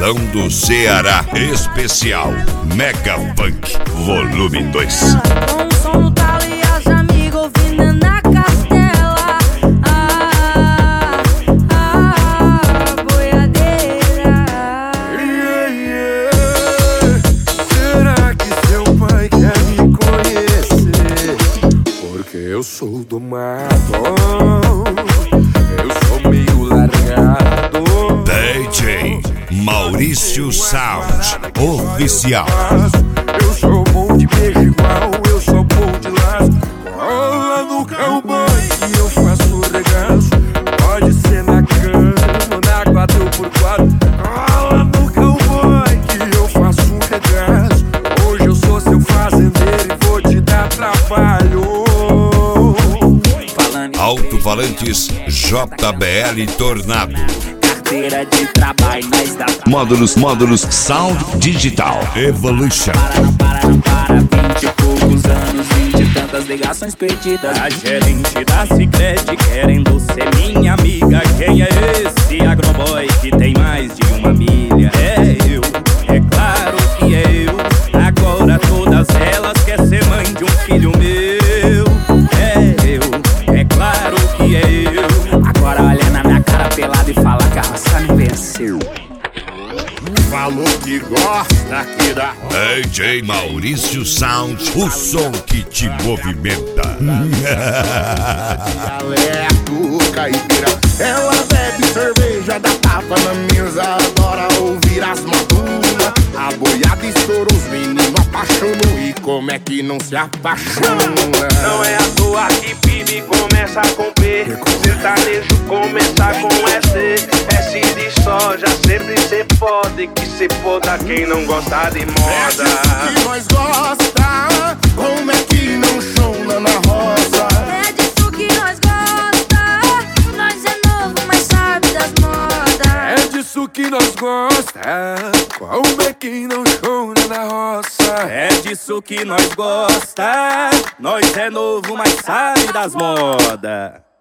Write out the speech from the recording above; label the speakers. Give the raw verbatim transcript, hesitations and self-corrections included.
Speaker 1: Pancadão do Ceará especial Mega Funk Volume dois.
Speaker 2: Com o som no talo e as amigas ouvindo na castela. Ah, ah, boiadeira.
Speaker 3: Yeah, yeah. Será que seu pai quer me conhecer? Porque eu sou do mato, eu sou meio largado.
Speaker 1: D J Maurício Sound Oficial.
Speaker 3: Eu sou bom de beijo igual, eu sou bom de laço. Cola no cowboy que eu faço regaço. Pode ser na cama, na quatro por quatro. Cola no cowboy que eu faço um regaço. Hoje eu sou seu fazendeiro e vou te dar trabalho.
Speaker 1: Alto-falantes J B L Tornado.
Speaker 4: Carteira de trabalho, nós dá.
Speaker 1: Módulos, módulos Sound Digital Evolution.
Speaker 4: Para, não para, não para. Vinte e poucos anos, vinte e tantas ligações perdidas.
Speaker 5: A gerente da Sicredi querendo ser minha amiga. Quem é esse agroboy que tem mais de uma milha? É eu, é claro que é eu. Agora todas elas querem ser mãe de um filho meu. É eu, é claro que é eu.
Speaker 4: Agora olha na minha cara pelada e fala que a raça me venceu.
Speaker 3: Falou que gosta aqui da
Speaker 1: D J Maurício Sound, o som que te movimenta.
Speaker 3: dialeto caipira. Ela bebe cerveja, dá tapa na mesa, adora ouvir as maduras. A boiada estoura, os meninos apaixonam. E como é que não se apaixona?
Speaker 6: Não é à toa que P começa com P, sertanejo começa com S. S de soja, sempre cê pode, que cê poda quem não gosta de moda.
Speaker 3: É disso que nós gosta, como é que não chona na roça?
Speaker 2: É disso que nós gosta, nós é novo, mas sabe das modas.
Speaker 3: É disso que nós gosta, como é que não chona na roça?
Speaker 5: É disso que nós gosta. Nós é novo, mas sabe das modas.